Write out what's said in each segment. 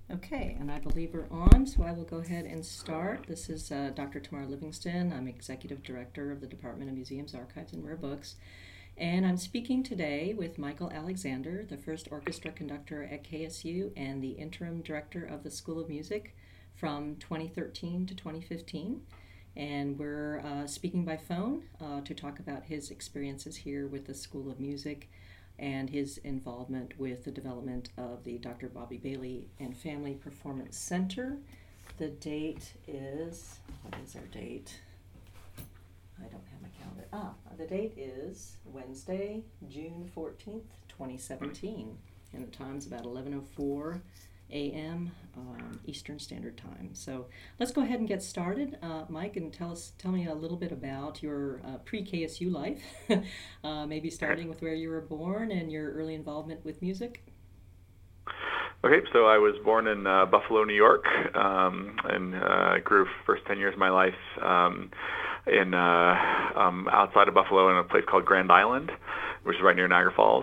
Okay, and I believe we're on, so I will go ahead and start. This is Dr. Tamara Livingston. I'm Executive Director of the Department of Museums, Archives, and Rare Books. And I'm speaking today with Michael Alexander, the first orchestra conductor at KSU and the interim director of the School of Music from 2013 to 2015. And we're speaking by phone to talk about his experiences here with the School of Music and his involvement with the development of the Dr. Bobby Bailey and Family Performance Center. The date is, what is our date? I don't have my calendar. The date is Wednesday, June 14th, 2017, and the time's about 11:04 a.m. Eastern Standard Time. So let's go ahead and get started. Mike, and tell me a little bit about your pre-KSU life, maybe starting with where you were born and your early involvement with music. Okay, so I was born in Buffalo, New York, and grew first 10 years of my life in outside of Buffalo in a place called Grand Island, which is right near Niagara Falls.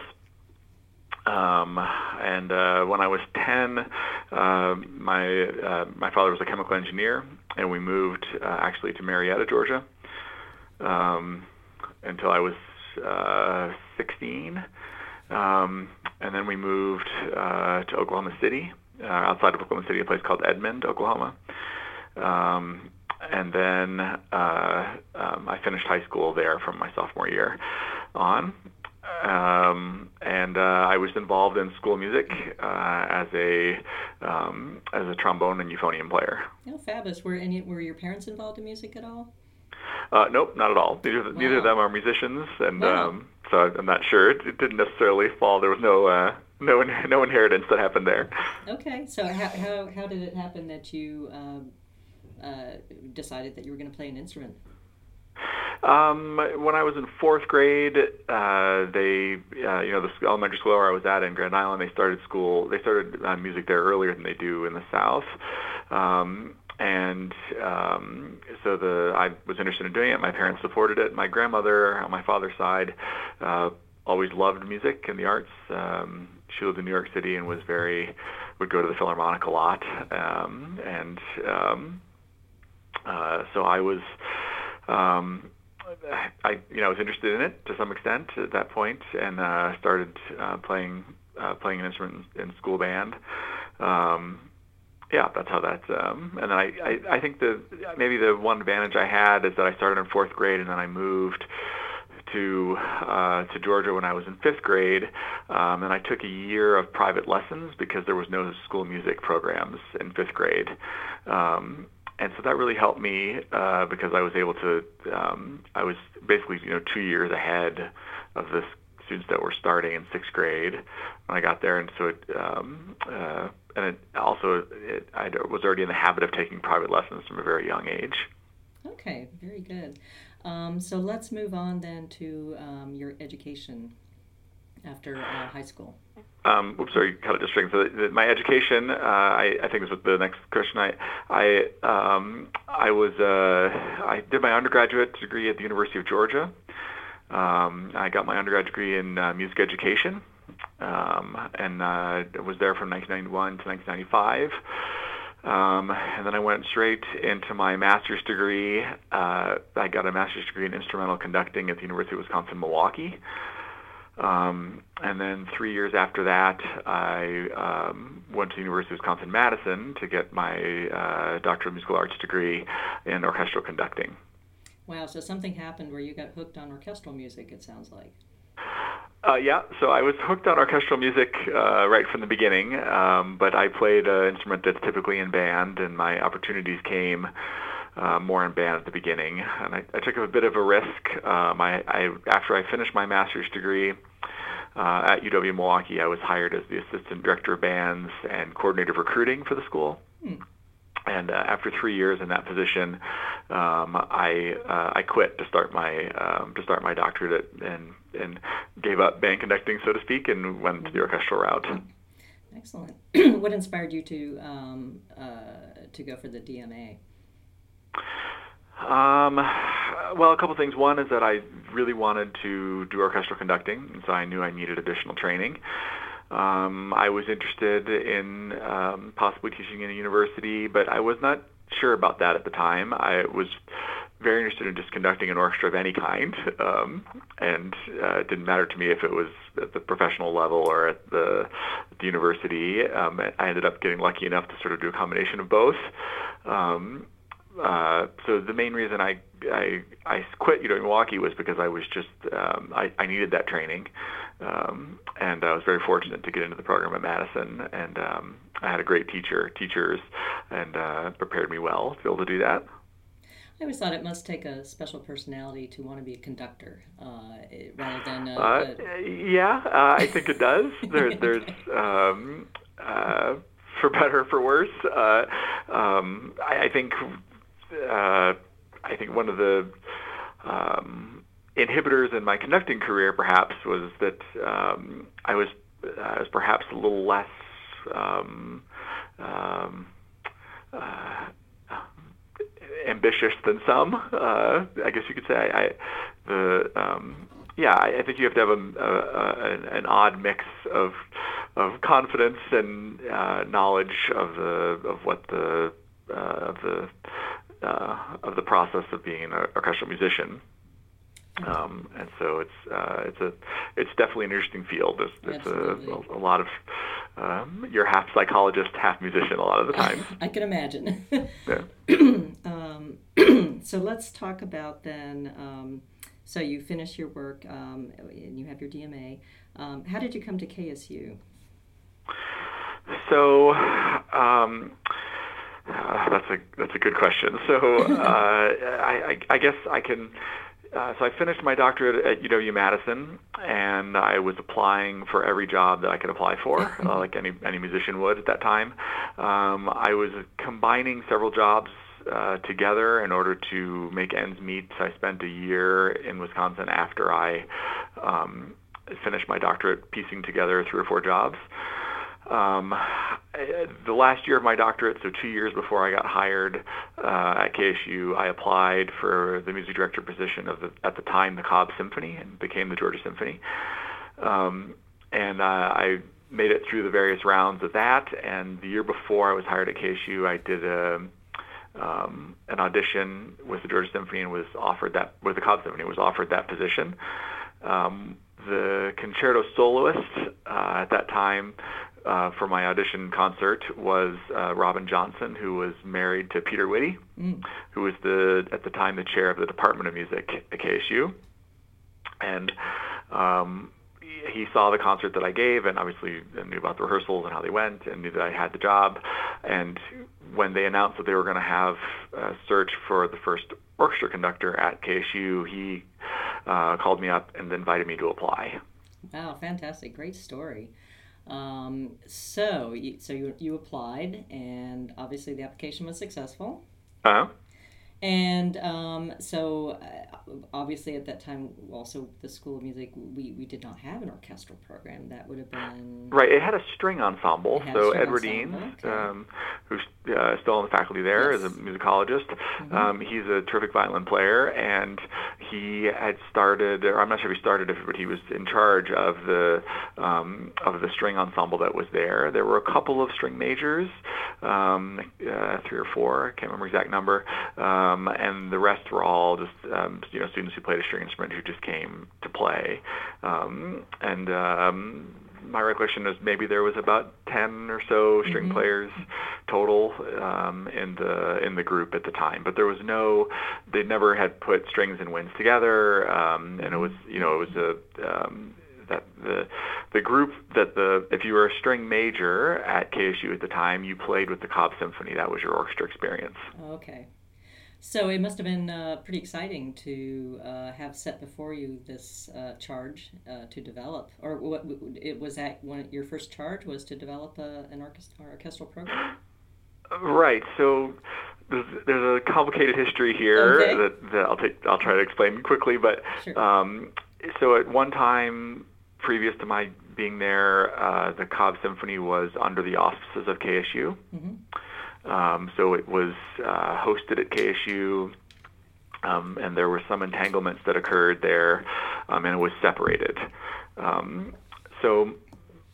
And when I was 10, my father was a chemical engineer, and we moved actually to Marietta, Georgia, until I was 16. And then we moved to Oklahoma City, outside of Oklahoma City, a place called Edmond, Oklahoma. And then I finished high school there from my sophomore year on. And I was involved in school music as a trombone and euphonium player. Oh, fabulous! Were your parents involved in music at all? Nope, not at all. Neither of them are musicians, and so I'm not sure. It didn't necessarily fall. There was no inheritance that happened there. Okay, so how did it happen that you decided that you were going to play an instrument? When I was in fourth grade, the elementary school where I was at in Grand Island, they started music there earlier than they do in the South. So I was interested in doing it. My parents supported it. My grandmother on my father's side always loved music and the arts. She lived in New York City and would go to the Philharmonic a lot. So I was. I was interested in it to some extent at that point, and started playing an instrument in school band. That's how that. And then I think maybe the one advantage I had is that I started in fourth grade, and then I moved to Georgia when I was in fifth grade, and I took a year of private lessons because there was no school music programs in fifth grade. And so that really helped me because I was able to. I was basically 2 years ahead of the students that were starting in sixth grade when I got there, and so I was already in the habit of taking private lessons from a very young age. Okay, very good. So let's move on then to your education after high school. Sorry, kind of distracting. So my education, I think is what the next question. I did my undergraduate degree at the University of Georgia. I got my undergraduate degree in music education, and was there from 1991 to 1995. And then I went straight into my master's degree. I got a master's degree in instrumental conducting at the University of Wisconsin-Milwaukee. And then 3 years after that, I went to the University of Wisconsin-Madison to get my Doctor of Musical Arts degree in orchestral conducting. Wow, so something happened where you got hooked on orchestral music, it sounds like. So I was hooked on orchestral music right from the beginning, but I played an instrument that's typically in band, and my opportunities came more in band at the beginning, and I took a bit of a risk. After I finished my master's degree at UW-Milwaukee, I was hired as the assistant director of bands and coordinator of recruiting for the school. And after 3 years in that position, I quit to start my doctorate and gave up band conducting, so to speak, and went to the orchestral route. Excellent. What inspired you to go for the DMA? Well, a couple things. One is that I really wanted to do orchestral conducting, and so I knew I needed additional training. I was interested in possibly teaching in a university, but I was not sure about that at the time. I was very interested in just conducting an orchestra of any kind, and it didn't matter to me if it was at the professional level or at the university. I ended up getting lucky enough to sort of do a combination of both. So the main reason I quit Milwaukee was because I was just I needed that training, and I was very fortunate to get into the program at Madison, and I had a great teachers, and prepared me well to be able to do that. I always thought it must take a special personality to want to be a conductor, rather than Yeah, I think it does. There's for better or for worse. I think one of the inhibitors in my conducting career, perhaps, was that I was perhaps a little less ambitious than some. I guess you could say. I think you have to have an odd mix of confidence and knowledge of what the process of being an orchestral musician. And so it's definitely an interesting field. It's a lot of you're half psychologist, half musician a lot of the time. I can imagine. Yeah. So let's talk about then. So you finish your work, and you have your DMA. How did you come to KSU? So that's a good question. So I guess I can. So I finished my doctorate at UW-Madison, and I was applying for every job that I could apply for, like any musician would at that time. I was combining several jobs together in order to make ends meet. So I spent a year in Wisconsin after I finished my doctorate, piecing together 3 or 4 jobs. The last year of my doctorate, so 2 years before I got hired at KSU, I applied for the music director position of at the time the Cobb Symphony, and became the Georgia Symphony. And I made it through the various rounds of that. And the year before I was hired at KSU, I did an audition with the Georgia Symphony and was offered that with the Cobb Symphony. Was offered that position. The concerto soloist at that time for my audition concert was Robin Johnson, who was married to Peter Whitty, who was at the time the chair of the Department of Music at KSU. And he saw the concert that I gave, and obviously knew about the rehearsals and how they went, and knew that I had the job. And when they announced that they were going to have a search for the first orchestra conductor at KSU, he called me up and invited me to apply. Wow, fantastic. Great story. So you applied, and obviously the application was successful. Uh-huh. And obviously at that time, also the School of Music, we did not have an orchestral program. That would have been... Right, it had a string ensemble. So Edward Eanes, who's still on the faculty there, yes, as a musicologist, he's a terrific violin player, and he had started, or I'm not sure if he started it, but he was in charge of the string ensemble that was there. There were a couple of string majors, 3 or 4, I can't remember the exact number, and the rest were all just students who played a string instrument who just came to play. My recollection is maybe there was about 10 or so string players total in the group at the time. But there was they never had put strings and winds together, and it was that the group if you were a string major at KSU at the time, you played with the Cobb Symphony. That was your orchestra experience. Okay. So it must have been pretty exciting to have set before you this charge to develop, or was that your first charge was to develop an orchestral program? Right. So there's a complicated history here that I'll try to explain quickly. But sure. So at one time, previous to my being there, the Cobb Symphony was under the auspices of KSU. Mm-hmm. So it was hosted at KSU, and there were some entanglements that occurred there, and it was separated. So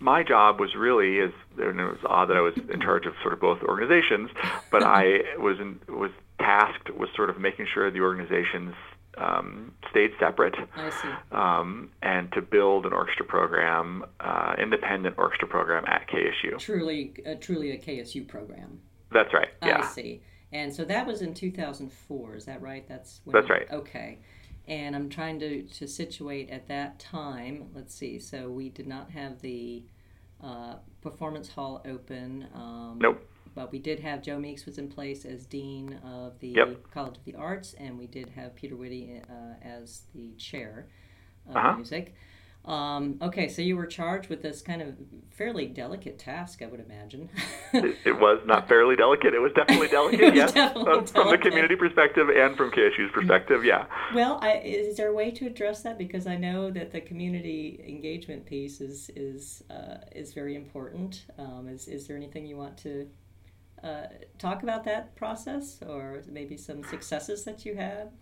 my job was really, and it was odd that I was in charge of sort of both organizations, but I was tasked with sort of making sure the organizations stayed separate. I see. And to build an orchestra program, independent orchestra program at KSU. Truly a KSU program. That's right. Yeah. I see. And so that was in 2004. Is that right? That's right. Okay. And I'm trying to situate at that time. Let's see. So we did not have the performance hall open. Nope. But we did have Joe Meeks was in place as Dean of the College of the Arts, and we did have Peter Whitty as the chair of music. Okay, so you were charged with this kind of fairly delicate task, I would imagine. It was not fairly delicate. It was definitely delicate, yes. Definitely from the community perspective and from KSU's perspective, yeah. Well, is there a way to address that? Because I know that the community engagement piece is very important. Is there anything you want to talk about that process, or maybe some successes that you had?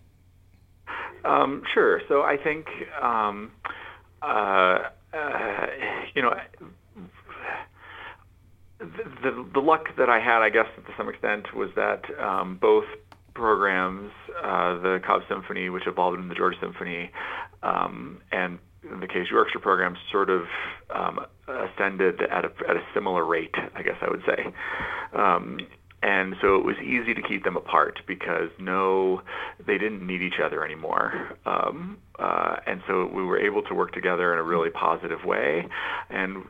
Sure. So I think, the luck that I had, I guess, to some extent, was that both programs, the Cobb Symphony, which evolved into the Georgia Symphony, and the KSU Orchestra program, sort of ascended at a similar rate, I guess I would say. And so it was easy to keep them apart because they didn't need each other anymore. And so we were able to work together in a really positive way. And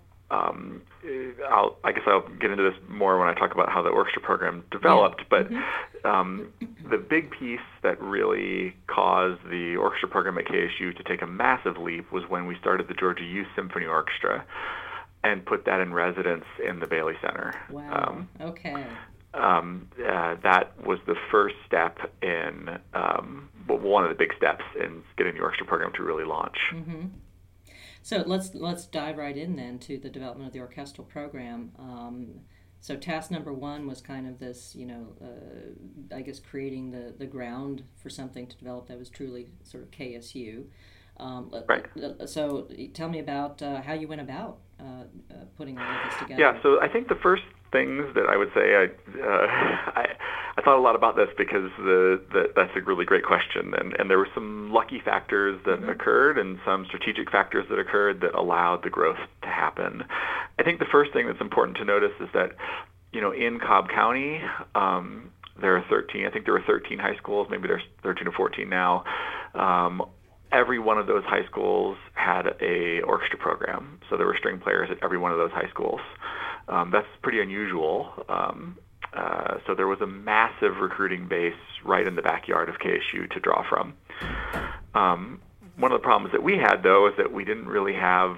I guess I'll get into this more when I talk about how the orchestra program developed. But the big piece that really caused the orchestra program at KSU to take a massive leap was when we started the Georgia Youth Symphony Orchestra and put that in residence in the Bailey Center. Wow. Okay. That was the first step in, one of the big steps in getting the orchestra program to really launch. Mm-hmm. So let's dive right in then to the development of the orchestral program. So task number one was kind of this, I guess creating the ground for something to develop that was truly sort of KSU. Right. So tell me about how you went about putting all of this together. Yeah, so I think the first things that I would say, I thought a lot about this because that's a really great question, and there were some lucky factors that occurred and some strategic factors that occurred that allowed the growth to happen. I think the first thing that's important to notice is that, in Cobb County, there are 13. I think there were 13 high schools. Maybe there's 13 or 14 now. Every one of those high schools had a orchestra program, so there were string players at every one of those high schools. That's pretty unusual. So there was a massive recruiting base right in the backyard of KSU to draw from. One of the problems that we had, though, is that we didn't really have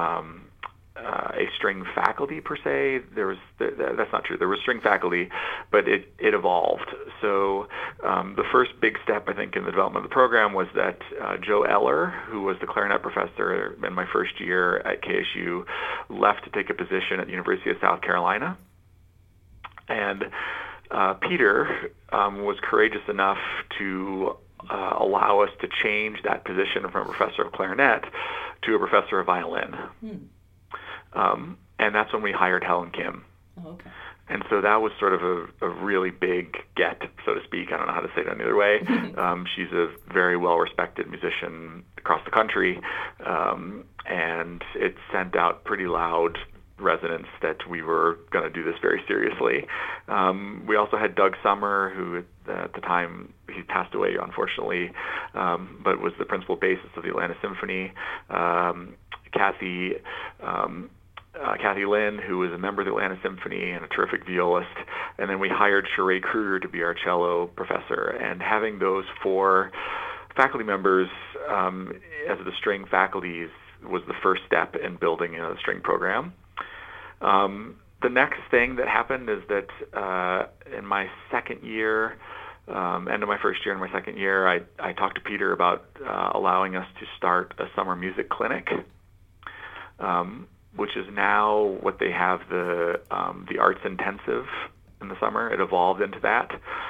a string faculty per se. That's not true. There was string faculty, but it evolved. So the first big step, I think, in the development of the program was that Joe Eller, who was the clarinet professor in my first year at KSU, left to take a position at the University of South Carolina. And Peter was courageous enough to allow us to change that position from a professor of clarinet to a professor of violin. And that's when we hired Helen Kim. Oh, okay. And so that was sort of a really big get, so to speak. I don't know how to say it any other way. She's a very well-respected musician across the country, and it sent out pretty loud resonance that we were going to do this very seriously. We also had Doug Summer, who at the time, he passed away, unfortunately, but was the principal bassist of the Atlanta Symphony. Kathy Lynn, who was a member of the Atlanta Symphony and a terrific violist. And then we hired Sheree Kruger to be our cello professor. And having those four faculty members as the string faculties was the first step in building a string program. The next thing that happened is that in my second year, end of my first year and my second year, I talked to Peter about allowing us to start a summer music clinic, which is now what they have the arts intensive in the summer. It evolved into that.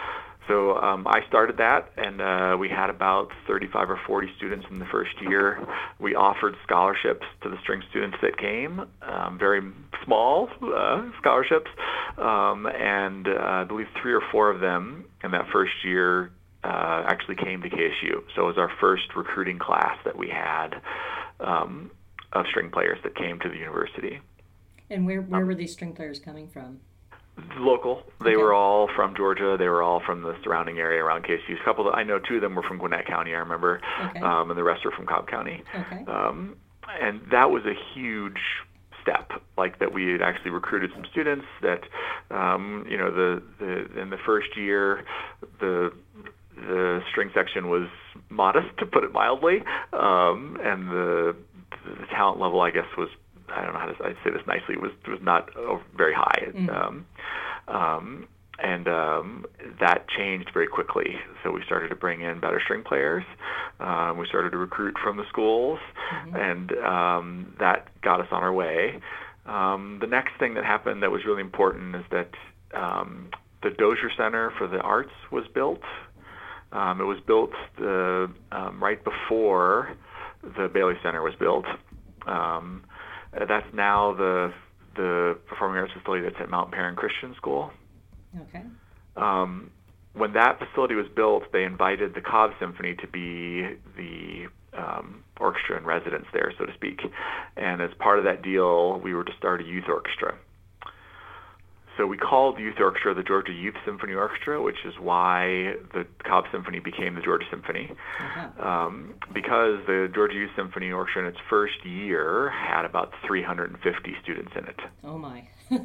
So I started that, and we had about 35 or 40 students in the first year. We offered scholarships to the string students that came, very small scholarships, and I believe 3 or 4 of them in that first year actually came to KSU. So it was our first recruiting class that we had of string players that came to the university. And where were these string players coming from? Local. They Okay. were all from Georgia. They were all from the surrounding area around KSU. A couple, I know 2 of them were from Gwinnett County, I remember, Okay. And the rest were from Cobb County. Okay. And that was a huge step, like that we had actually recruited some students that, in the first year, the string section was modest, to put it mildly, and the talent level, I guess, was, I don't know how to say this nicely, was not very high. Mm-hmm. And that changed very quickly. So we started to bring in better string players. We started to recruit from the schools, Mm-hmm. and that got us on our way. The next thing that happened that was really important is that the Dozier Center for the Arts was built. It was built right before the Bailey Center was built. That's now the performing arts facility that's at Mount Perrin Christian School. Okay. When that facility was built, they invited the Cobb Symphony to be the orchestra in residence there, so to speak. And as part of that deal, we were to start a youth orchestra. So we called the youth orchestra the Georgia Youth Symphony Orchestra, which is why the Cobb Symphony became the Georgia Symphony. Uh-huh. Because the Georgia Youth Symphony Orchestra in its first year had about 350 students in it. Oh my.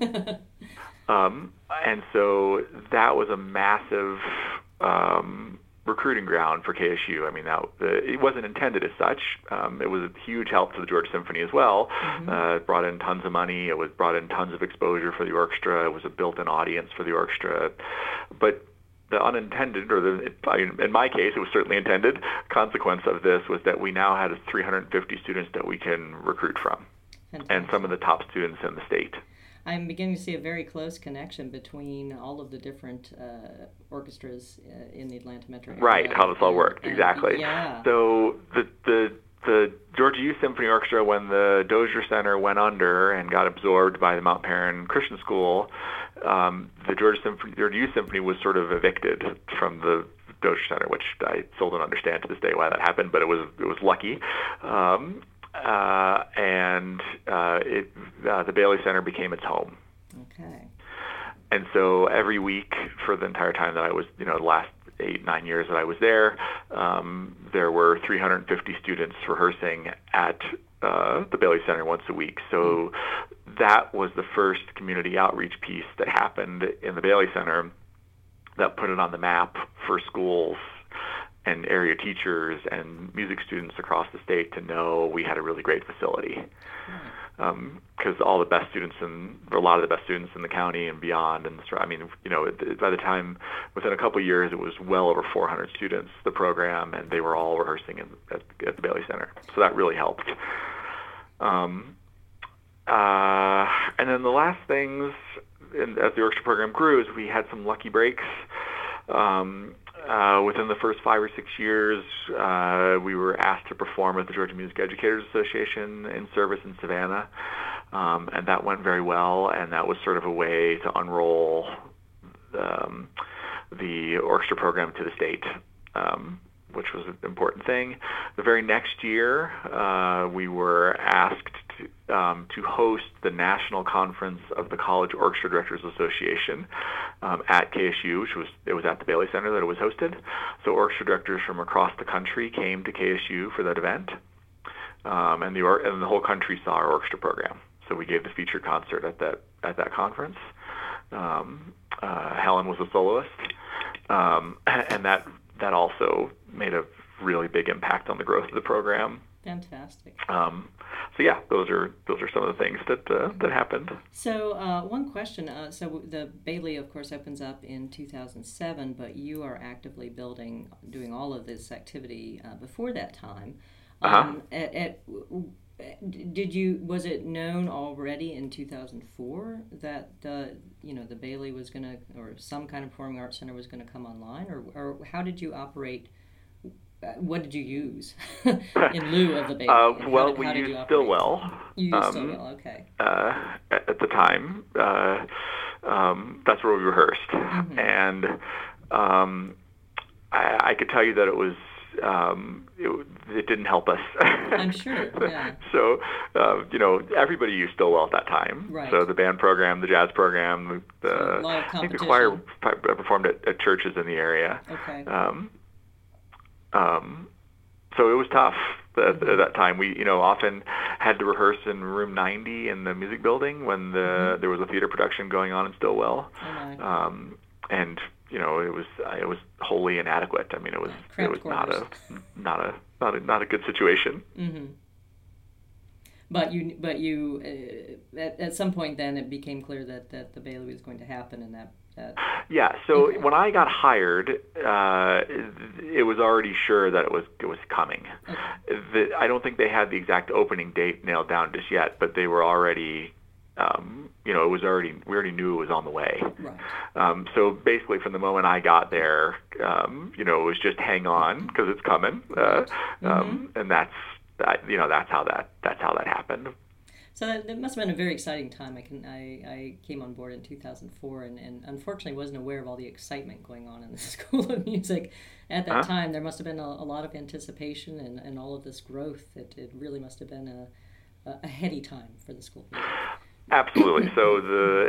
And so that was a massive recruiting ground for KSU. I mean, it wasn't intended as such. It was a huge help to the Georgia Symphony as well. Mm-hmm. It brought in tons of money. It brought in tons of exposure for the orchestra. It was a built-in audience for the orchestra. But the unintended, in my case, it was certainly intended, consequence of this was that we now had 350 students that we can recruit from. Fantastic. And some of the top students in the state. I'm beginning to see a very close connection between all of the different orchestras in the Atlanta metro area. Right, how this all worked, exactly. Yeah. So the Georgia Youth Symphony Orchestra, when the Dozier Center went under and got absorbed by the Mount Perrin Christian School, the Georgia Youth Symphony was sort of evicted from the Dozier Center, which I still don't understand to this day why that happened, but it was lucky. The Bailey Center became its home. Okay. And so every week for the entire time that I was, the last 8-9 years that I was there, there were 350 students rehearsing at the Bailey Center once a week. So that was the first community outreach piece that happened in the Bailey Center that put it on the map for schools and area teachers and music students across the state to know we had a really great facility. Because all the best students a lot of the best students in the county and beyond, and by the time, within a couple of years, it was well over 400 students, the program, and they were all rehearsing at the Bailey Center. So that really helped. And then the last things, as the orchestra program grew, is we had some lucky breaks. Within the first 5 or 6 years, we were asked to perform at the Georgia Music Educators Association in service in Savannah, and that went very well, and that was sort of a way to unroll the orchestra program to the state, which was an important thing. The very next year, we were asked to host the National Conference of the College Orchestra Directors Association at KSU, it was at the Bailey Center that it was hosted. So orchestra directors from across the country came to KSU for that event, and the whole country saw our orchestra program. So we gave the featured concert at that conference. Helen was a soloist, and that also made a really big impact on the growth of the program. Fantastic. So yeah, those are some of the things that happened. So one question. So the Bailey, of course, opens up in 2007, but you are actively doing all of this activity before that time. Was it known already in 2004 that the Bailey was going to, or some kind of performing arts center was going to come online, or how did you operate? What did you use in lieu of the Bailey? Well, we used Stillwell. You used Stillwell, okay. At the time, that's where we rehearsed, Mm-hmm. and I could tell you that it was it didn't help us. I'm sure, yeah. So, everybody used Stillwell at that time. Right. So the band program, the jazz program, So a lot of I think the competition. choir performed at churches in the area. Okay. So it was tough at that time. We, often had to rehearse in room 90 in the music building when there was a theater production going on in Stillwell. Oh my. And it was wholly inadequate. I mean, it was not a good situation. Mm-hmm. But you at some point then it became clear that the Bailey was going to happen, and that. Yeah. So when I got hired, it was already sure that it was coming. Okay. I don't think they had the exact opening date nailed down just yet, but they were already. We already knew it was on the way. Right. So basically, from the moment I got there, it was just hang on because it's coming, and that's how that happened. So that must have been a very exciting time. I came on board in 2004, and unfortunately wasn't aware of all the excitement going on in the School of Music at that time. There must have been a lot of anticipation and all of this growth. It really must have been a heady time for the School of Music. Absolutely. So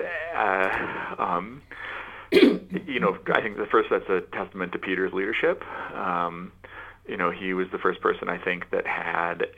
I think that's a testament to Peter's leadership. He was the first person, I think, that had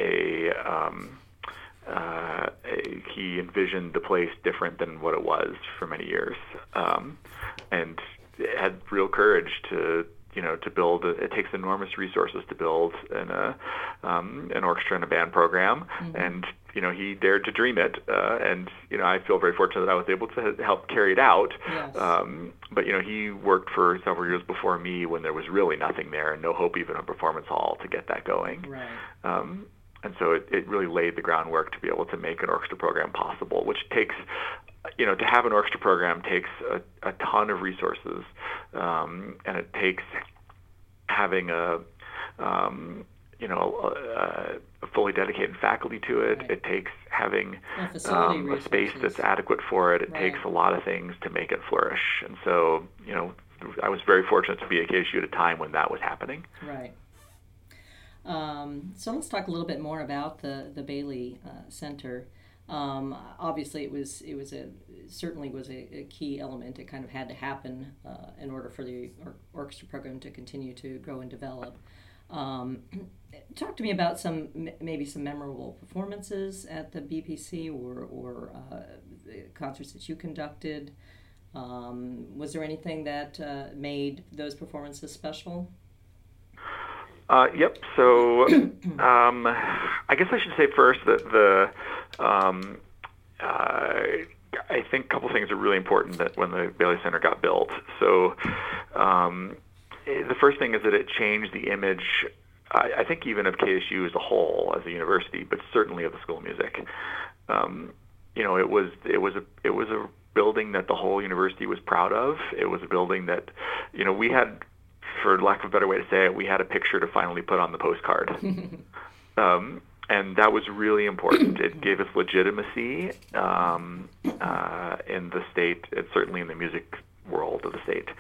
he envisioned the place different than what it was for many years, and had real courage to build. It takes enormous resources to build an orchestra and a band program, and he dared to dream it, and I feel very fortunate that I was able to help carry it out. Yes. But he worked for several years before me when there was really nothing there and no hope even of performance hall to get that going. Right. And so it really laid the groundwork to be able to make an orchestra program possible, which takes, to have an orchestra program takes a ton of resources, and it takes having a fully dedicated faculty to it. Right. It takes having a space that's adequate for it. It Right. takes a lot of things to make it flourish. And so, I was very fortunate to be at KSU at a time when that was happening. Right. So let's talk a little bit more about the Bailey Center. Obviously, it certainly was a key element. It kind of had to happen in order for the orchestra program to continue to grow and develop. Talk to me about maybe some memorable performances at the BPC or concerts that you conducted. Was there anything that made those performances special? Yep. So I guess I should say first that I think a couple things are really important that when the Bailey Center got built. So the first thing is that it changed the image, I think even of KSU as a whole, as a university, but certainly of the School of Music. It was a building that the whole university was proud of. It was a building that, we had, for lack of a better way to say it, we had a picture to finally put on the postcard. And that was really important. It gave us legitimacy in the state, and certainly in the music world of the state.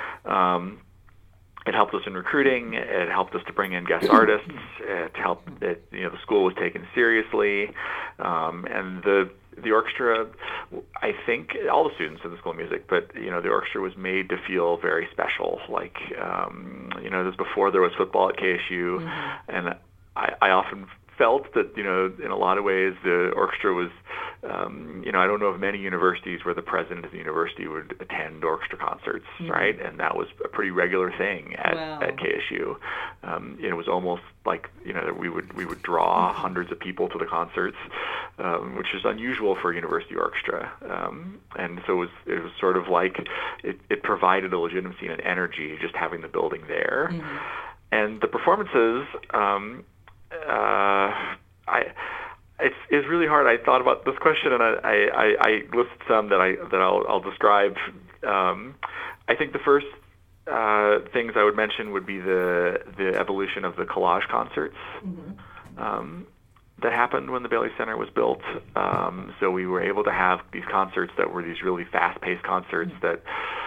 It helped us in recruiting. It helped us to bring in guest artists. It helped that the school was taken seriously, and the orchestra. I think all the students in the School of Music, but the orchestra was made to feel very special. Like this was before there was football at KSU, and I often felt that in a lot of ways the orchestra was I don't know of many universities where the president of the university would attend orchestra concerts, right? And that was a pretty regular thing at KSU. It was almost like we would draw hundreds of people to the concerts, which is unusual for a university orchestra. And so it was sort of like it provided a legitimacy and an energy just having the building there. It's really hard. I thought about this question, and I listed some that I'll describe. I think the first things I would mention would be the evolution of the collage concerts. That happened when the Bailey Center was built. So we were able to have these concerts that were these really fast-paced concerts that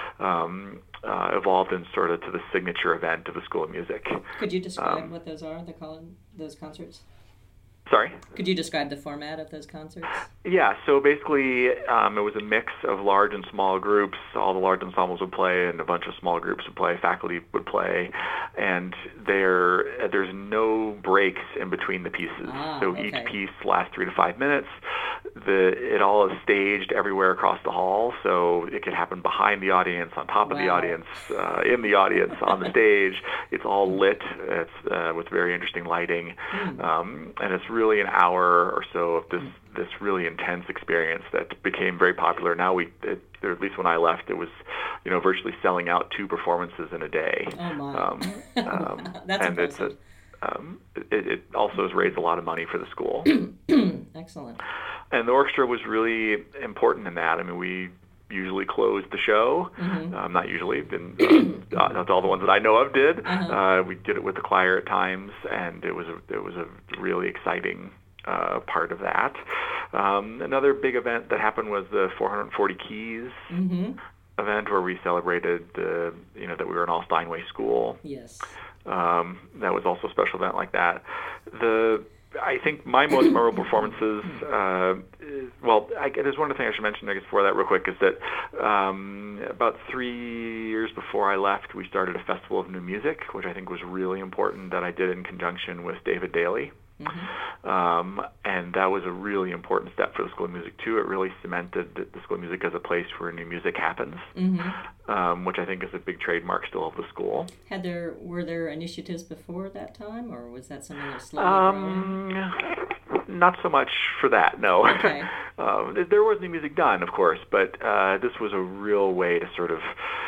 evolved in sort of to the signature event of the School of Music. Could you describe what those are, those concerts? Sorry? Could you describe the format of those concerts? Yeah, so basically it was a mix of large and small groups. All the large ensembles would play and a bunch of small groups would play, faculty would play, and there's no breaks in between the pieces. Each piece lasts 3 to 5 minutes. It all is staged everywhere across the hall, so it could happen behind the audience, on top of the audience, in the audience, on the stage. It's all lit. It's with very interesting lighting, and it's really an hour or so of this really intense experience that became very popular. Now or at least when I left, it was virtually selling out 2 performances in a day. Oh my! That's and impressive. It also has raised a lot of money for the school. Excellent. And the orchestra was really important in that. I mean, we usually closed the show. Not usually, not all the ones that I know of did. We did it with the choir at times, and it was a really exciting part of that. Another big event that happened was the 440 Keys event, where we celebrated that we were an all Steinway school. Yes. That was also a special event like that. I think my most memorable performances, there's one other thing I should mention, I guess, before that real quick, is that about 3 years before I left, we started a Festival of New Music, which I think was really important, that I did in conjunction with David Daly. And that was a really important step for the School of Music, too. It really cemented the School of Music as a place where new music happens, which I think is a big trademark still of the school. Were there initiatives before that time, or was that something that slowly growing? Not so much for that, no. Okay. There was new music done, of course, but this was a real way to sort of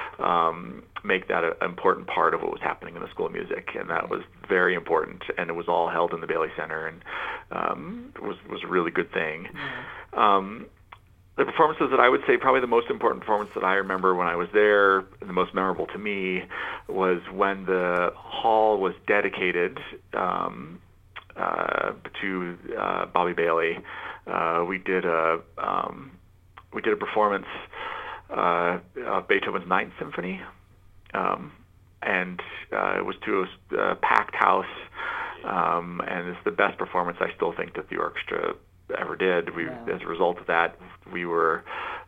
make that an important part of what was happening in the School of Music, and that was very important, and it was all held in the Bailey Center, and was a really good thing. The performances that I would say probably the most important performance that I remember when I was there, and the most memorable to me, was when the hall was dedicated to Bobby Bailey. We did a performance of Beethoven's Ninth Symphony, and it was to a packed house, and it's the best performance I still think that the orchestra ever did. As a result of that, we were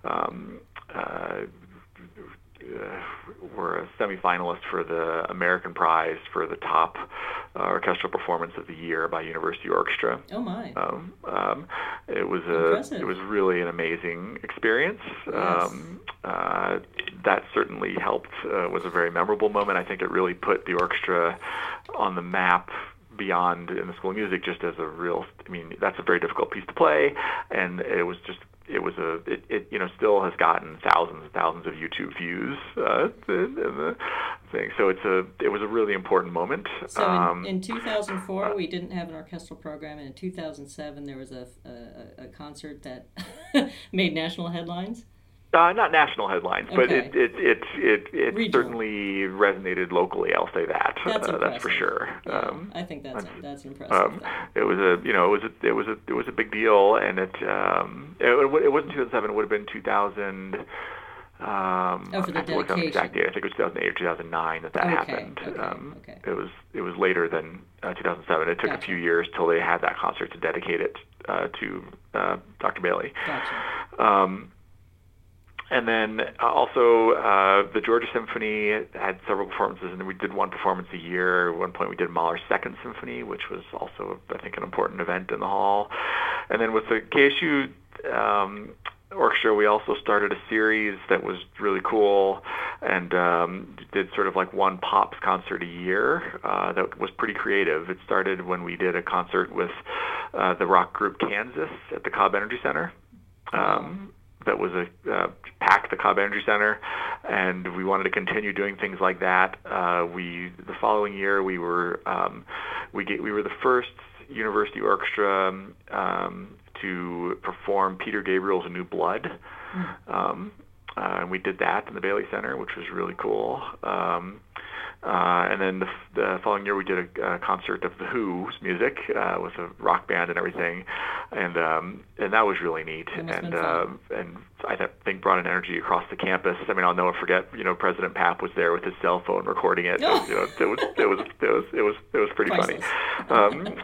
a semi-finalist for the American Prize for the top orchestral performance of the year by University Orchestra. Oh my! It was Impressive. It was really an amazing experience. Yes. That certainly helped. Was a very memorable moment. I think it really put the orchestra on the map beyond in the School of Music, just as a real. I mean, that's a very difficult piece to play, and it was just. It still has gotten thousands and thousands of YouTube views in the thing. So it was a really important moment. So in 2004 we didn't have an orchestral program, and in 2007 there was a concert that made national headlines. Not national headlines, but Okay. it certainly resonated locally. I'll say that. That's for sure. Yeah, I think that's impressive. It was a big deal, and it wasn't 2007. It would have been 2000. For the dedication. What's the exact date? I think it was 2008 or 2009 that happened. Okay. It was later than 2007. It took a few years till they had that concert to dedicate it to Dr. Bailey. Gotcha. And then also the Georgia Symphony had several performances, and we did one performance a year. At one point we did Mahler's Second Symphony, which was also, I think, an important event in the hall. And then with the KSU orchestra, we also started a series that was really cool, and did sort of like one pops concert a year that was pretty creative. It started when we did a concert with the rock group Kansas at the Cobb Energy Center. That was packed the Cobb Energy Center, and we wanted to continue doing things like that. The following year we were the first university orchestra to perform Peter Gabriel's New Blood. And we did that in the Bailey Center, which was really cool. And then the following year, we did a concert of The Who's music with a rock band and everything, and that was really neat. And I think brought an energy across the campus. I mean, I'll never forget. President Papp was there with his cell phone recording it. Oh. It was pretty Priceless. funny.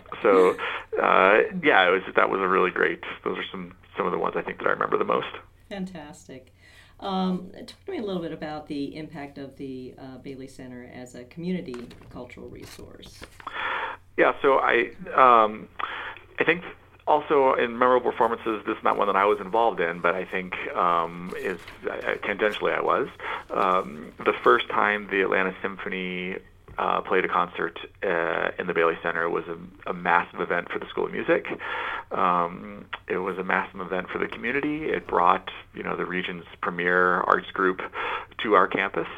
That was a really great. Those are some of the ones I think that I remember the most. Fantastic. Talk to me a little bit about the impact of the Bailey Center as a community cultural resource. Yeah, so I think also in memorable performances, this is not one that I was involved in, but I think tangentially I was. The first time the Atlanta Symphony played a concert in the Bailey Center was a massive event for the School of Music. It was a massive event for the community. It brought, the region's premier arts group to our campus.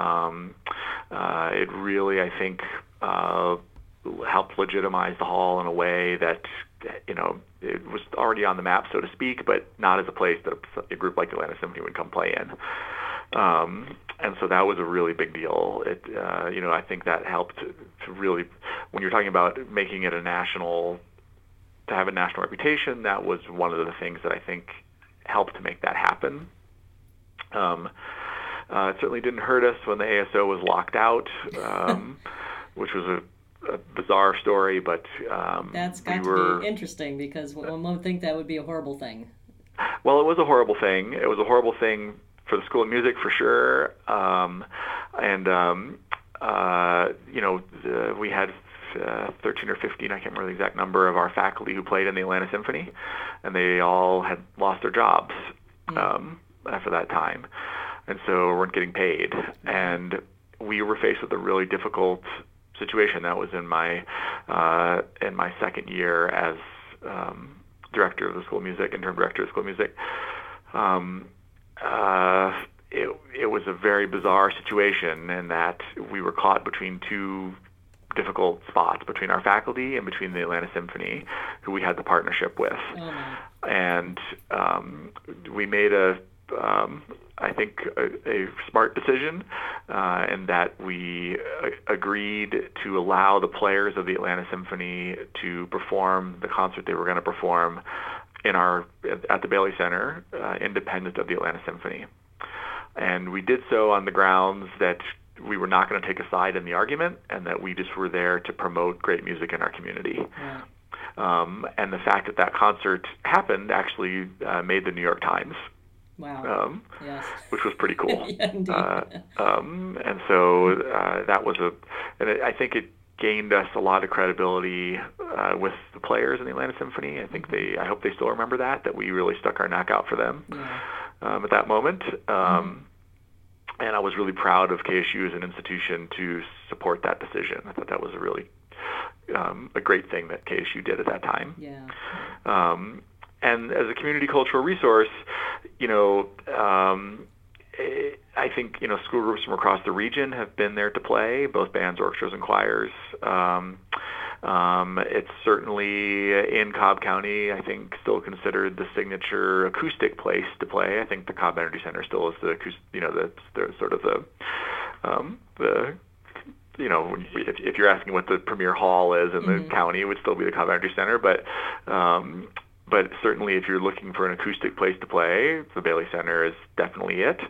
It really, I think, helped legitimize the hall in a way that, it was already on the map, so to speak, but not as a place that a group like the Atlanta Symphony would come play in. And so that was a really big deal. I think that helped to really, when you're talking about making it to have a national reputation, that was one of the things that I think helped to make that happen. It certainly didn't hurt us when the ASO was locked out, which was a bizarre story, but that's got to be interesting, because one would think that would be a horrible thing. Well, it was a horrible thing. It was a horrible thing for the School of Music, for sure. We had 13 or 15, I can't remember the exact number, of our faculty who played in the Atlanta Symphony, and they all had lost their jobs after that time, and so weren't getting paid. And we were faced with a really difficult situation. That was in my second year as director of the School of Music, interim director of the School of Music. It was a very bizarre situation in that we were caught between two difficult spots, between our faculty and between the Atlanta Symphony, who we had the partnership with. And we made I think a smart decision in that we agreed to allow the players of the Atlanta Symphony to perform the concert they were going to perform at the Bailey Center, independent of the Atlanta Symphony. And we did so on the grounds that we were not going to take a side in the argument, and that we just were there to promote great music in our community. And the fact that concert happened actually made the New York Times. Wow. Yes. Which was pretty cool. Yeah, indeed. And so that was I think it gained us a lot of credibility with the players in the Atlanta Symphony. I hope they still remember that we really stuck our neck out for them at that moment. And I was really proud of KSU as an institution to support that decision. I thought that was a really a great thing that KSU did at that time. Yeah. And as a community cultural resource, I think, school groups from across the region have been there to play, both bands, orchestras, and choirs. It's certainly in Cobb County, I think, still considered the signature acoustic place to play. I think the Cobb Energy Center still is the sort of if you're asking what the premier hall is in the county, it would still be the Cobb Energy Center. But certainly, if you're looking for an acoustic place to play, the Bailey Center is definitely it.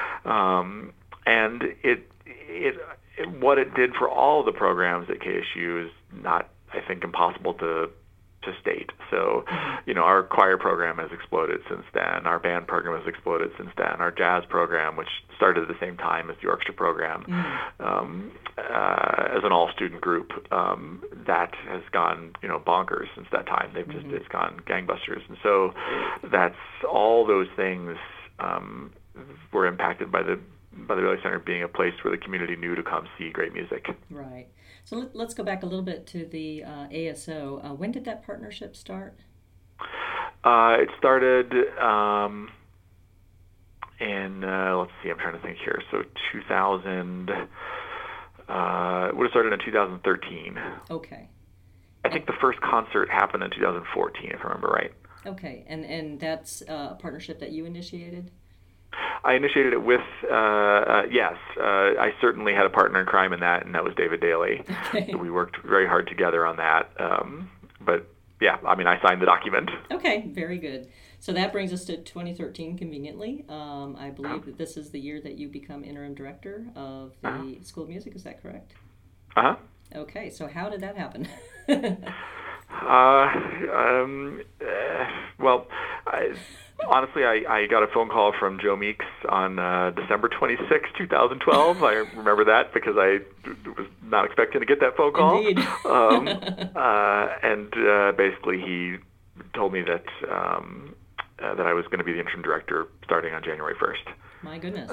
And what it did for all the programs at KSU is not, I think, impossible to state. So, our choir program has exploded since then. Our band program has exploded since then. Our jazz program, which started at the same time as the orchestra program, as an all-student group, that has gone, bonkers since that time. It's gone gangbusters. And so that's all those things were impacted by the Bailey Center being a place where the community knew to come see great music. Right. So let's go back a little bit to the ASO. When did that partnership start? It started in, let's see, I'm trying to think here. So 2000, it would have started in 2013. Okay. I think the first concert happened in 2014, if I remember right. Okay, and that's a partnership that you initiated? I initiated it with, yes, I certainly had a partner in crime in that, and that was David Daly. Okay. We worked very hard together on that. But yeah, I mean, I signed the document. Okay, very good. So that brings us to 2013 conveniently. I Uh-huh. believe that this is the year that you become interim director of Uh-huh. the School of Music. Is that correct? Uh-huh. Okay, so how did that happen? Uh, um, uh, well, I, honestly, I got a phone call from Joe Meeks on December 26, 2012. I remember that because I was not expecting to get that phone call. Indeed. And basically, he told me that I was going to be the interim director starting on January 1st. My goodness.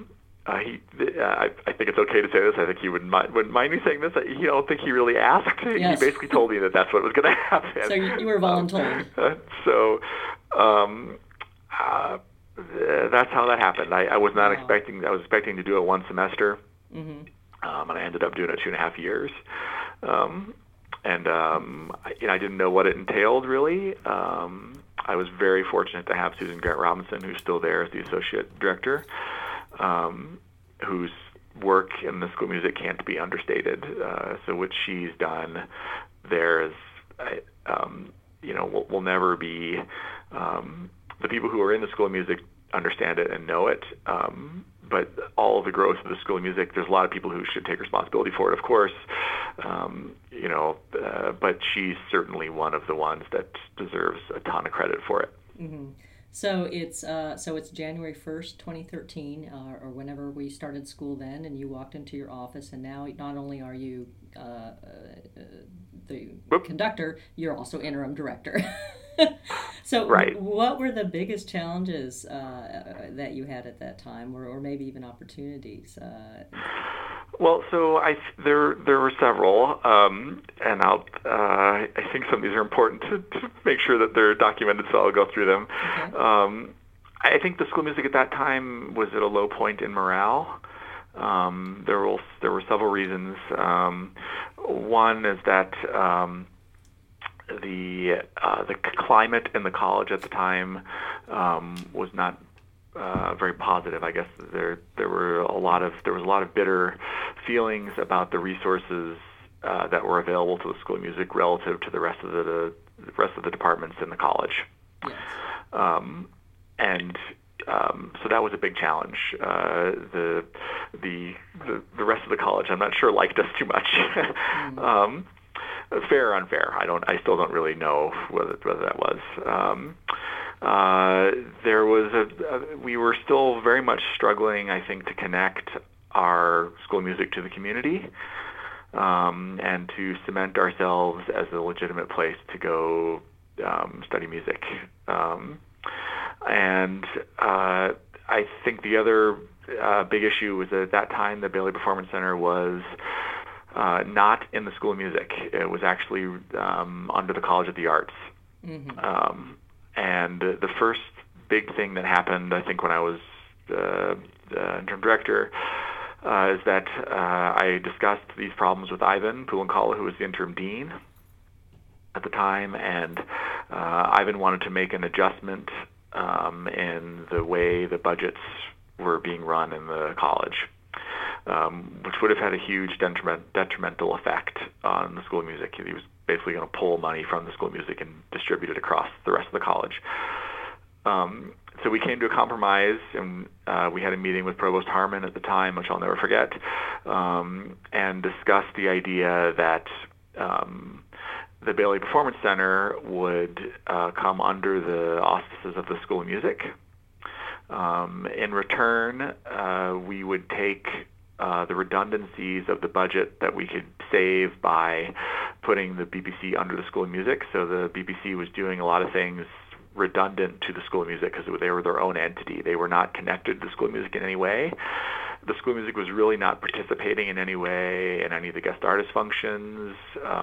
I think it's okay to say this. I think he wouldn't mind me saying this. I don't think he really asked. Yes. He basically told me that that's what was going to happen. So you were voluntold. So um, that's how that happened. I was not Wow. expecting. I was expecting to do it one semester, Mm-hmm. and I ended up doing it 2.5 years. I didn't know what it entailed really. I was very fortunate to have Susan Grant Robinson, who's still there as the associate director, whose work in the School of Music can't be understated. So what she's done there is, will never be. The people who are in the School of Music understand it and know it. But all of the growth of the School of Music, there's a lot of people who should take responsibility for it, of course. But she's certainly one of the ones that deserves a ton of credit for it. Mm-hmm. So it's January 1st, 2013, or whenever we started school then, and you walked into your office, and now not only are you the Whoop. conductor, you're also interim director. So Right. what were the biggest challenges that you had at that time, or maybe even opportunities? Well, so there were several, and I think some of these are important to make sure that they're documented, so I'll go through them. Okay. I think the School of Music at that time was at a low point in morale. There were several reasons. One is that the climate in the college at the time was not very positive. I guess there was a lot of bitter feelings about the resources that were available to the School of Music relative to the rest of the departments in the college. Yes. So that was a big challenge. The rest of the college, I'm not sure, liked us too much. Fair or unfair, I still don't really know whether that was. We were still very much struggling, I think, to connect our School of Music to the community, and to cement ourselves as a legitimate place to go study music. I think the other big issue was that at that time the Bailey Performance Center was not in the School of Music. It was actually under the College of the Arts. Mm-hmm. And the first big thing that happened, I think, when I was the interim director, is that I discussed these problems with Ivan Pulankala, who was the interim dean at the time, and Ivan wanted to make an adjustment in the way the budgets were being run in the college, which would have had a huge detrimental effect on the School of Music. He was basically going to pull money from the School of Music and distribute it across the rest of the college. So we came to a compromise, and we had a meeting with Provost Harmon at the time, which I'll never forget, and discussed the idea that the Bailey Performance Center would come under the auspices of the School of Music. In return, we would take the redundancies of the budget that we could save by putting the BPC under the School of Music. So the BPC was doing a lot of things redundant to the School of Music because they were their own entity. They were not connected to the School of Music in any way. The School of Music was really not participating in any way in any of the guest artist functions.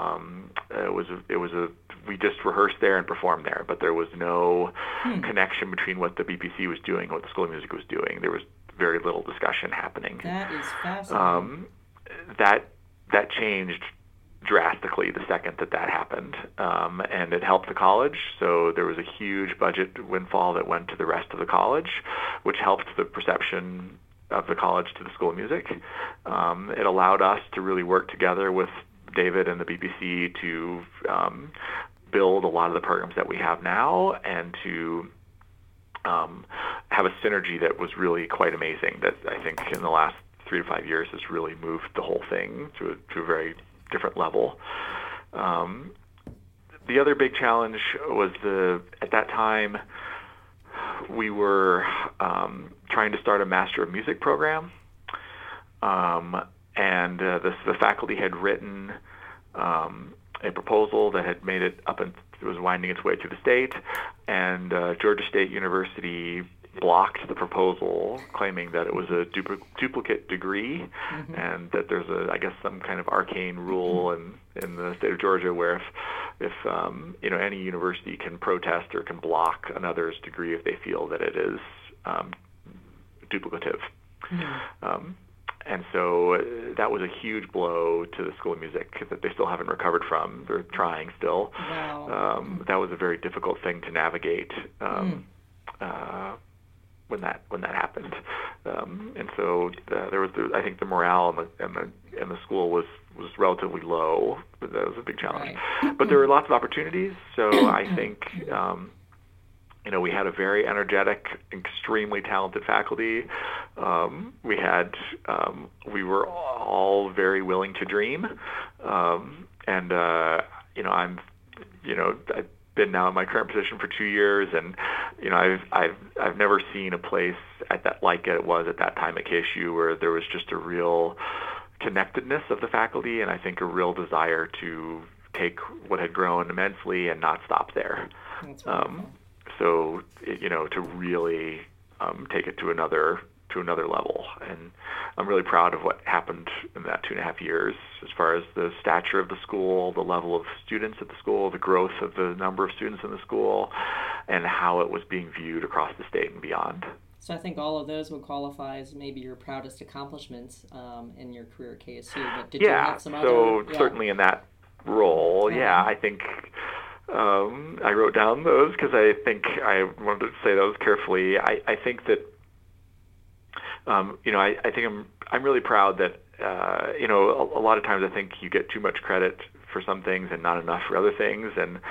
We just rehearsed there and performed there, but there was no connection between what the BPC was doing and what the School of Music was doing. There was very little discussion happening. That is fascinating. That changed drastically the second that happened, and it helped the college. So there was a huge budget windfall that went to the rest of the college, which helped the perception of the college to the School of Music. It allowed us to really work together with David and the BBC to build a lot of the programs that we have now, and to have a synergy that was really quite amazing, that I think in the last 3 to 5 years has really moved the whole thing to a very different level. The other big challenge was at that time we were trying to start a Master of Music program, and the faculty had written a proposal that had made it up, and it was winding its way through the state, and Georgia State University blocked the proposal, claiming that it was a duplicate degree, and that there's I guess some kind of arcane rule in the state of Georgia where if any university can protest or can block another's degree if they feel that it is duplicative. And so that was a huge blow to the School of Music that they still haven't recovered from. They're trying still. Wow. That was a very difficult thing to navigate when that happened. And so there was, I think, the morale in the school was relatively low. But that was a big challenge. Right. But there were lots of opportunities. So I think we had a very energetic, extremely talented faculty. We were all very willing to dream, and I've been now in my current position for 2 years, and I've never seen a place like it was at that time at KSU, where there was just a real connectedness of the faculty, and I think a real desire to take what had grown immensely and not stop there. That's wonderful. So, to really take it to another level. And I'm really proud of what happened in that 2.5 years, as far as the stature of the school, the level of students at the school, the growth of the number of students in the school, and how it was being viewed across the state and beyond. So I think all of those would qualify as maybe your proudest accomplishments in your career at KSU. But did you have some other? Yeah. Certainly in that role, I think I wrote down those because I think I wanted to say those carefully. I think that I think I'm really proud that a lot of times I think you get too much credit for some things and not enough for other things, and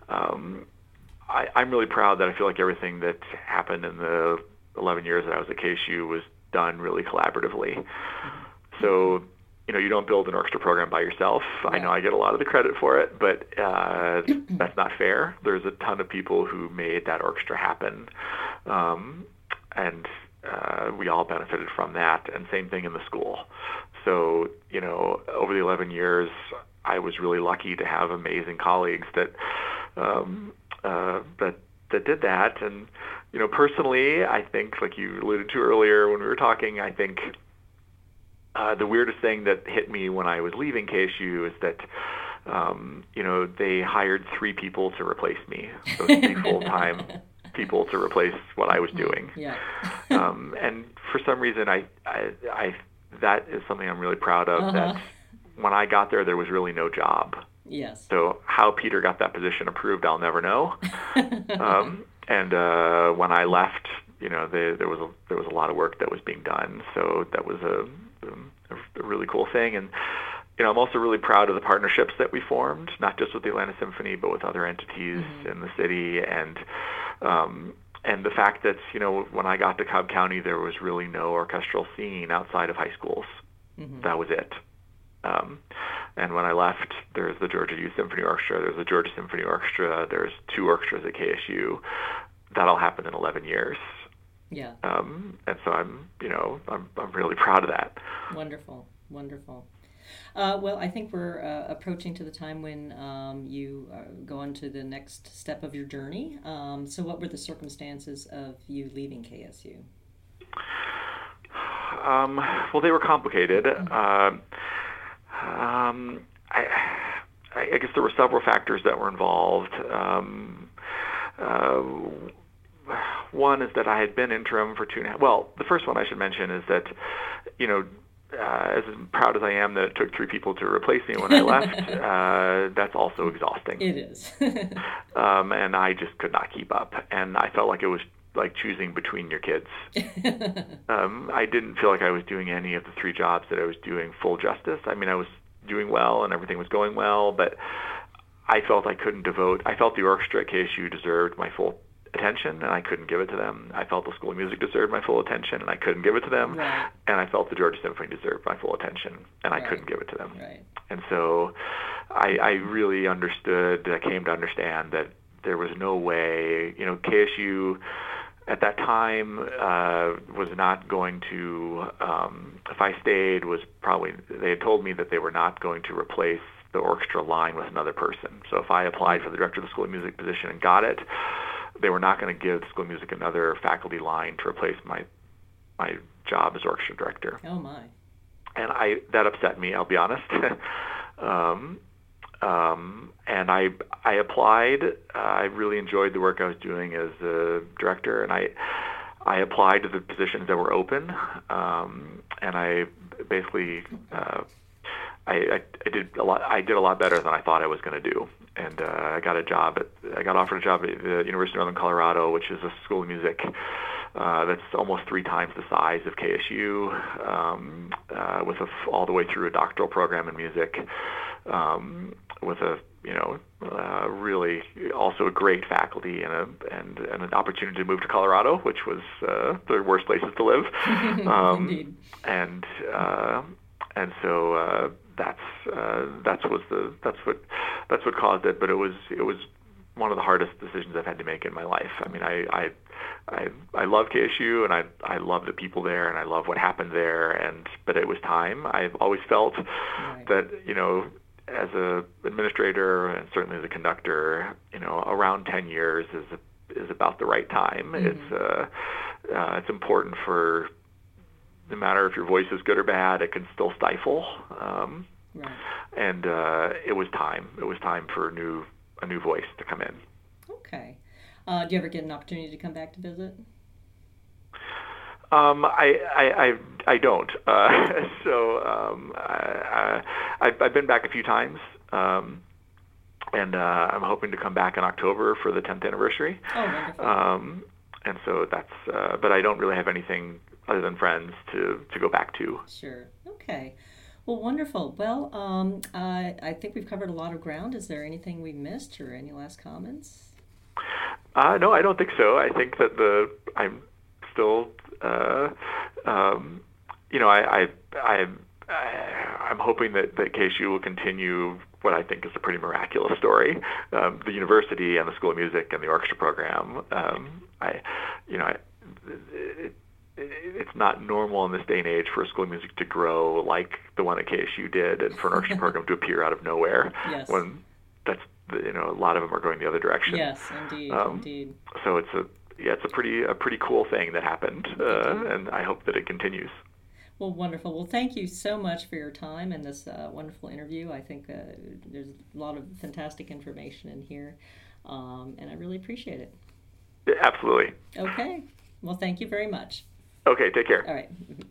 I'm really proud that I feel like everything that happened in the 11 years that I was at KSU was done really collaboratively. So you don't build an orchestra program by yourself. Right. I know I get a lot of the credit for it, but that's not fair. There's a ton of people who made that orchestra happen, and we all benefited from that, and same thing in the school. So, over the 11 years, I was really lucky to have amazing colleagues that did that. And, personally, I think, like you alluded to earlier when we were talking, I think the weirdest thing that hit me when I was leaving KSU is that, they hired 3 people to replace me, so 3 full-time people to replace what I was doing. Yeah. And for some reason, I that is something I'm really proud of, that when I got there was really no job. Yes. So how Peter got that position approved, I'll never know. And when I left, there was a lot of work that was being done. So that was a really cool thing. And I'm also really proud of the partnerships that we formed, not just with the Atlanta Symphony, but with other entities in the city. And the fact that, when I got to Cobb County, there was really no orchestral scene outside of high schools. That was it. And when I left, there's the Georgia Youth Symphony Orchestra, there's the Georgia Symphony Orchestra, there's 2 orchestras at KSU. That all happened in 11 years. Yeah. And so I'm really proud of that. Wonderful. Well, I think we're approaching to the time when you go on to the next step of your journey. So what were the circumstances of you leaving KSU? Well, they were complicated. I guess there were several factors that were involved. One is that I had been interim for 2.5. Well, the first one I should mention is that, as proud as I am that it took 3 people to replace me when I left, that's also exhausting. It is. And I just could not keep up. And I felt like it was like choosing between your kids. I didn't feel like I was doing any of the 3 jobs that I was doing full justice. I mean, I was doing well and everything was going well, but I felt I couldn't I felt the orchestra at KSU deserved my full attention, and I couldn't give it to them. I felt the School of Music deserved my full attention, and I couldn't give it to them. Right. And I felt the Georgia Symphony deserved my full attention, and I couldn't give it to them. Right. And so I really understood, I came to understand that there was no way, KSU at that time was not going to, if I stayed, they had told me that they were not going to replace the orchestra line with another person. So if I applied for the director of the School of Music position and got it, they were not going to give the School of Music another faculty line to replace my job as orchestra director. Oh my! And that upset me, I'll be honest. And I applied. I really enjoyed the work I was doing as a director, and I applied to the positions that were open. And I basically I did a lot. I did a lot better than I thought I was going to do. And I got offered a job at the University of Northern Colorado, which is a school of music that's almost 3 times the size of KSU, with all the way through a doctoral program in music, with really also a great faculty and an opportunity to move to Colorado, which was the worst places to live. Indeed. And so that's what caused it. But it was one of the hardest decisions I've had to make in my life. I mean, I love KSU, and I love the people there, and I love what happened there. But it was time. I've always felt that as a administrator and certainly as a conductor, around 10 years is about the right time. Mm-hmm. It's important for, no matter if your voice is good or bad, it can still stifle. Right. And it was time. It was time for a new voice to come in. Okay. Do you ever get an opportunity to come back to visit? I don't. I've been back a few times, and I'm hoping to come back in October for the 10th anniversary. Oh, wonderful. And so that's, but I don't really have anything other than friends to go back to. Sure. Okay. Well, wonderful. Well, I think we've covered a lot of ground. Is there anything we missed, or any last comments? No, I don't think so. I think that I'm still, I'm hoping that KSU will continue what I think is a pretty miraculous story. The university and the School of Music and the orchestra program. It's not normal in this day and age for a School of Music to grow like the one at KSU did, and for an orchestra program to appear out of nowhere. Yes. When that's a lot of them are going the other direction. Yes, indeed. So it's a pretty cool thing that happened, and I hope that it continues. Well, wonderful. Well, thank you so much for your time and this wonderful interview. I think there's a lot of fantastic information in here, and I really appreciate it. Yeah, absolutely. Okay. Well, thank you very much. Okay, take care. All right.